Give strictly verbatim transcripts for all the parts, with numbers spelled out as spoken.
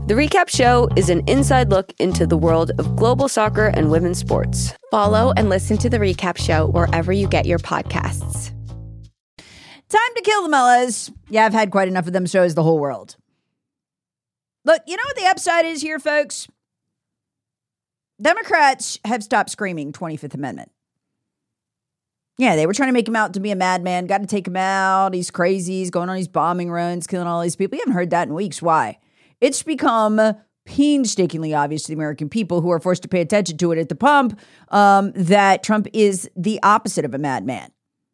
The Recap Show is an inside look into the world of global soccer and women's sports. Follow and listen to The Recap Show wherever you get your podcasts. Time to kill the Mellas. Yeah, I've had quite enough of them, so has the whole world. Look, you know what the upside is here, folks? Democrats have stopped screaming twenty-fifth Amendment. Yeah, they were trying to make him out to be a madman. Got to take him out. He's crazy. He's going on these bombing runs, killing all these people. You haven't heard that in weeks. Why? It's become painstakingly obvious to the American people who are forced to pay attention to it at the pump um, that Trump is the opposite of a madman.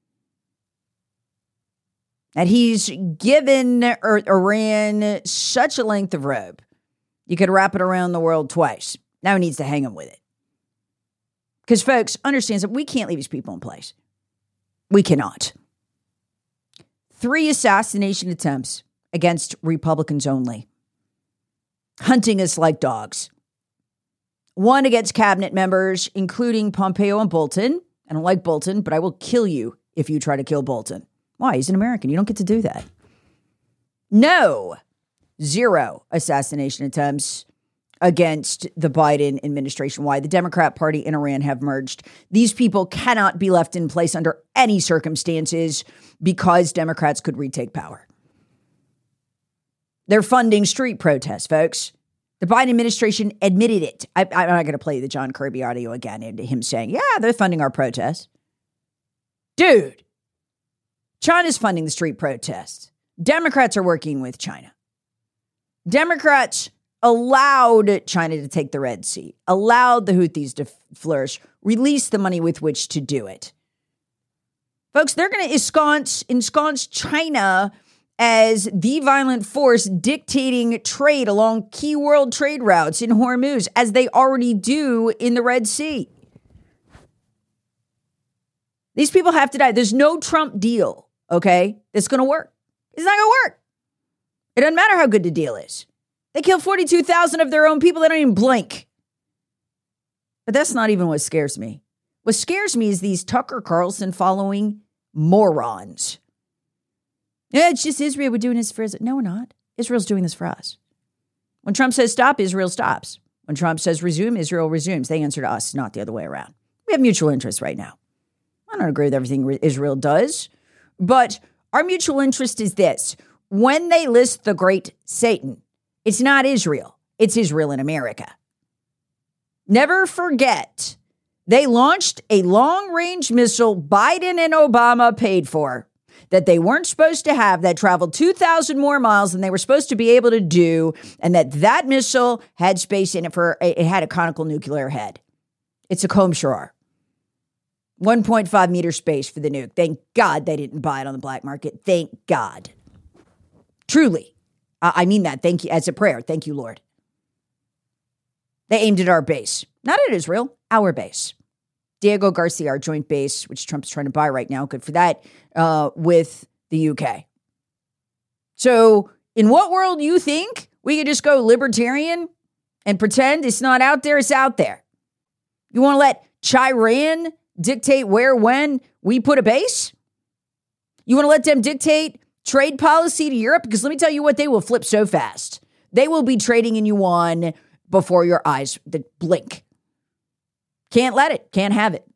That he's given Iran such a length of rope, you could wrap it around the world twice. Now he needs to hang him with it. Because, folks, understands that we can't leave these people in place. We cannot. Three assassination attempts against Republicans only. Hunting us like dogs. One against cabinet members, including Pompeo and Bolton. I don't like Bolton, but I will kill you if you try to kill Bolton. Why? He's an American. You don't get to do that. No. Zero assassination attempts against the Biden administration. Why? The Democrat Party and Iran have merged. These people cannot be left in place under any circumstances because Democrats could retake power. They're funding street protests, folks. The Biden administration admitted it. I, I'm not going to play the John Kirby audio again and him saying, yeah, they're funding our protests. Dude, China's funding the street protests. Democrats are working with China. Democrats allowed China to take the Red Sea, allowed the Houthis to flourish, released the money with which to do it. Folks, they're going to ensconce, ensconce China as the violent force dictating trade along key world trade routes in Hormuz, as they already do in the Red Sea. These people have to die. There's no Trump deal, okay, that's going to work. It's not going to work. It doesn't matter how good the deal is. They killed forty-two thousand of their own people. They don't even blink. But that's not even what scares me. What scares me is these Tucker Carlson following morons. Yeah, it's just Israel. We're doing this for Israel. No, we're not. Israel's doing this for us. When Trump says stop, Israel stops. When Trump says resume, Israel resumes. They answer to us, not the other way around. We have mutual interests right now. I don't agree with everything Israel does, but our mutual interest is this. When they list the great Satan, it's not Israel. It's Israel in America. Never forget, they launched a long-range missile Biden and Obama paid for that they weren't supposed to have, that traveled two thousand more miles than they were supposed to be able to do, and that that missile had space in it for, it had a conical nuclear head. It's a Combe Shore. one point five meter space for the nuke. Thank God they didn't buy it on the black market. Thank God. Truly. I mean that. Thank you. As a prayer. Thank you, Lord. They aimed at our base. Not at Israel. Our base. Diego Garcia, our joint base, which Trump's trying to buy right now. Good for that. Uh, with the U K. So in what world you think we could just go libertarian and pretend it's not out there? It's out there. You want to let Chiran dictate where, when we put a base? You want to let them dictate trade policy to Europe? Because let me tell you what, they will flip so fast. They will be trading in yuan before your eyes that blink. Can't let it. Can't have it.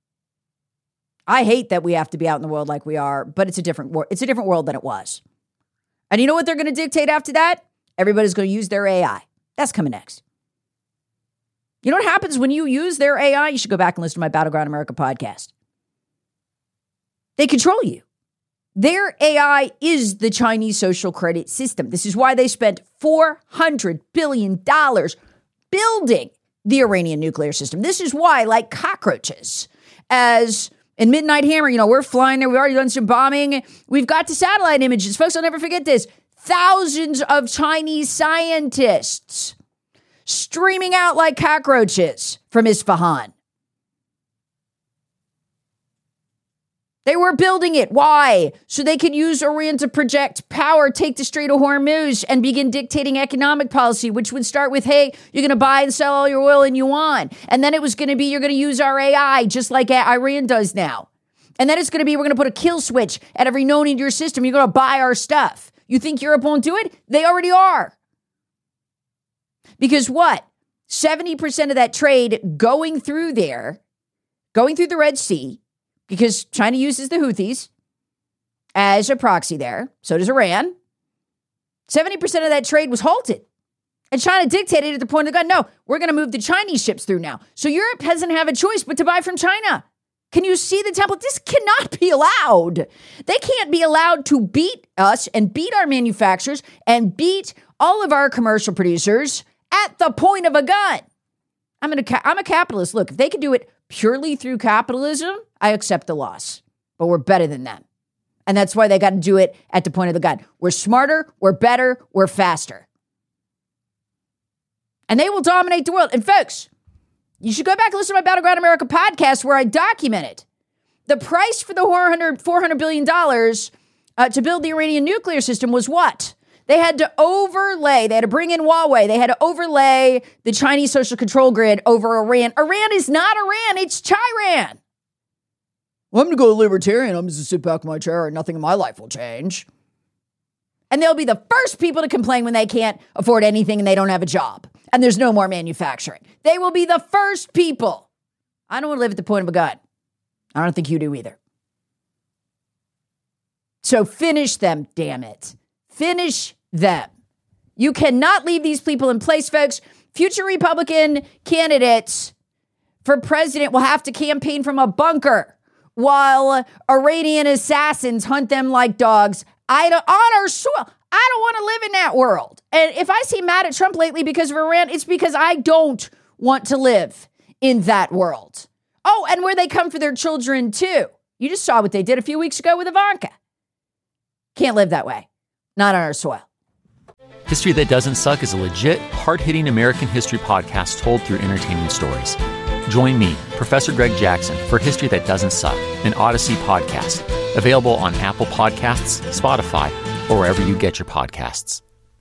I hate that we have to be out in the world like we are, but it's a different world. It's a different world than it was. And you know what they're going to dictate after that? Everybody's going to use their A I. That's coming next. You know what happens when you use their A I? You should go back and listen to my Battleground America podcast. They control you. Their A I is the Chinese social credit system. This is why they spent four hundred billion dollars building the Iranian nuclear system. This is why, like cockroaches, as in Midnight Hammer, you know, we're flying there. We've already done some bombing. We've got the satellite images. Folks, I'll never forget this. Thousands of Chinese scientists streaming out like cockroaches from Isfahan. They were building it. Why? So they could use Iran to project power, take the Strait of Hormuz, and begin dictating economic policy, which would start with, hey, you're going to buy and sell all your oil in yuan. And then it was going to be, you're going to use our A I, just like Iran does now. And then it's going to be, we're going to put a kill switch at every node in your system. You're going to buy our stuff. You think Europe won't do it? They already are. Because what? seventy percent of that trade going through there, going through the Red Sea, because China uses the Houthis as a proxy there. So does Iran. seventy percent of that trade was halted. And China dictated at the point of the gun, no, we're going to move the Chinese ships through now. So Europe doesn't have a choice but to buy from China. Can you see the template? This cannot be allowed. They can't be allowed to beat us and beat our manufacturers and beat all of our commercial producers at the point of a gun. I'm, gonna, I'm a capitalist. Look, if they could do it purely through capitalism, I accept the loss. But we're better than them. And that's why they got to do it at the point of the gun. We're smarter, we're better, we're faster. And they will dominate the world. And folks, you should go back and listen to my Battleground America podcast where I documented the price for the four hundred billion dollars uh, to build the Iranian nuclear system was what? They had to overlay, they had to bring in Huawei, they had to overlay the Chinese social control grid over Iran. Iran is not Iran, it's Chiran. Well, I'm going to go libertarian. I'm just going to sit back in my chair and nothing in my life will change. And they'll be the first people to complain when they can't afford anything and they don't have a job. And there's no more manufacturing. They will be the first people. I don't want to live at the point of a gun. I don't think you do either. So finish them, damn it. Finish them. You cannot leave these people in place, folks. Future Republican candidates for president will have to campaign from a bunker while Iranian assassins hunt them like dogs. I don't, on our soil. I don't want to live in that world. And if I seem mad at Trump lately because of Iran, it's because I don't want to live in that world. Oh, and where they come for their children too. You just saw what they did a few weeks ago with Ivanka. Can't live that way. Not on our soil. History That Doesn't Suck is a legit, hard-hitting American history podcast told through entertaining stories. Join me, Professor Greg Jackson, for History That Doesn't Suck, an Odyssey podcast. Available on Apple Podcasts, Spotify, or wherever you get your podcasts.